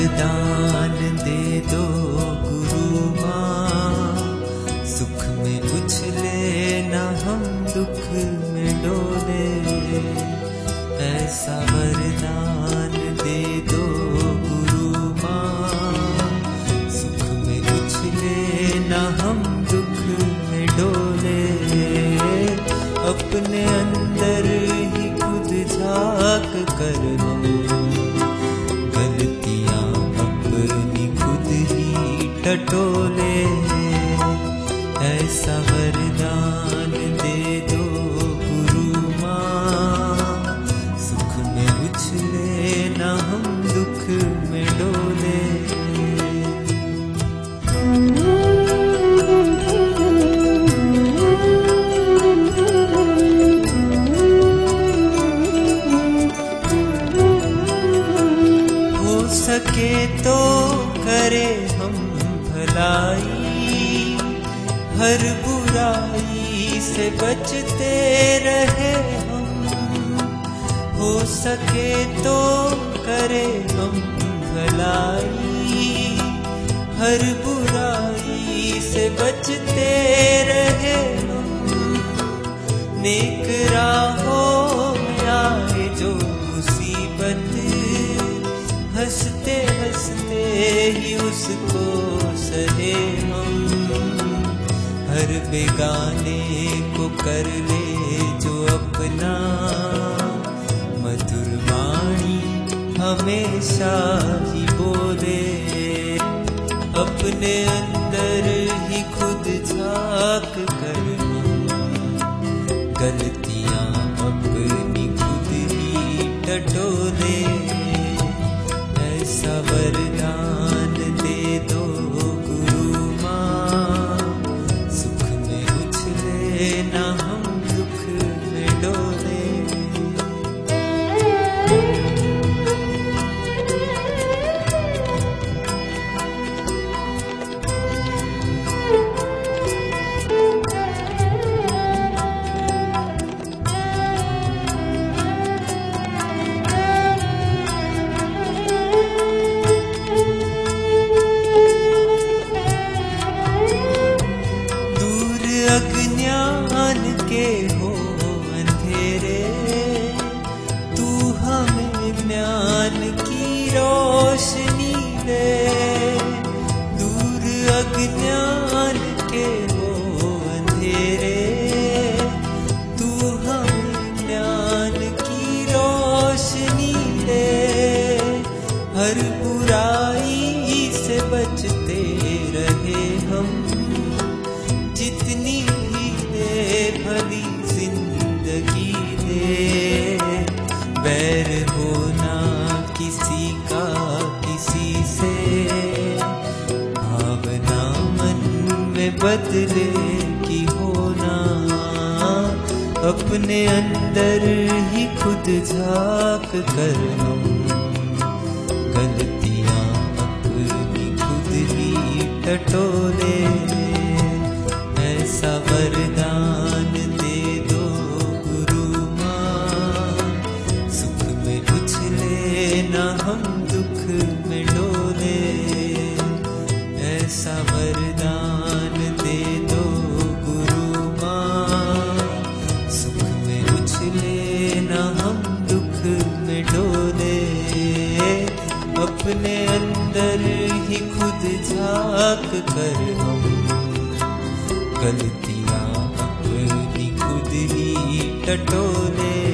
वरदान दे दो गुरु माँ, सुख में उछले ना हम दुख में डोले। ऐसा वरदान दे दो गुरु माँ, सुख में उछले ना हम दुख में डोले। अपने अंदर ही खुद झांक कर हम गलतियां अपनी खुद ही टटोले। ऐसा वरदान दे दो गुरु माँ, सुख में उछले ना हम दुख में डोले। सके तो करे हम भलाई, हर बुराई से बचते रहे हम। हो सके तो करे हम भलाई, हर बुराई से बचते रहे हम। नेक राहों में आए जो मुसीबत, हंसते हंसते ही उसको सहे हम। हर बेगाने को कर ले जो अपना, मधुर वाणी हमेशा ही बोले। अपने अंदर ही खुद झांक कर हम गलतियां अपनी खुद ही टटोले। ऐसा वरदान दे दो गुरु माँ, सुख में उछले ना हम दुख में डोले। अज्ञान के हो अंधेरे, तू हमें ज्ञान की रोशनी दे। दूर अज्ञान के हो अंधेरे, तू हमें ज्ञान की रोशनी दे। हर बुराई से बचते रहे हम, जितनी भी दे भली जिंदगी दे। बैर होना किसी का किसी से, भावना मन में बदले की होना। अपने अंदर ही खुद झांक कर हम गलतियां अपनी खुद ही टटोले। ऐसा वरदान दे दो गुरु माँ, सुख में उछले ना हम दुख में डोले। ऐसा वरदान दे दो गुरु माँ, सुख में उछले ना हम दुख में डोले। अपने अंदर ही खुद झांक कर हम गलतियां अपनी खुद ही टटोले।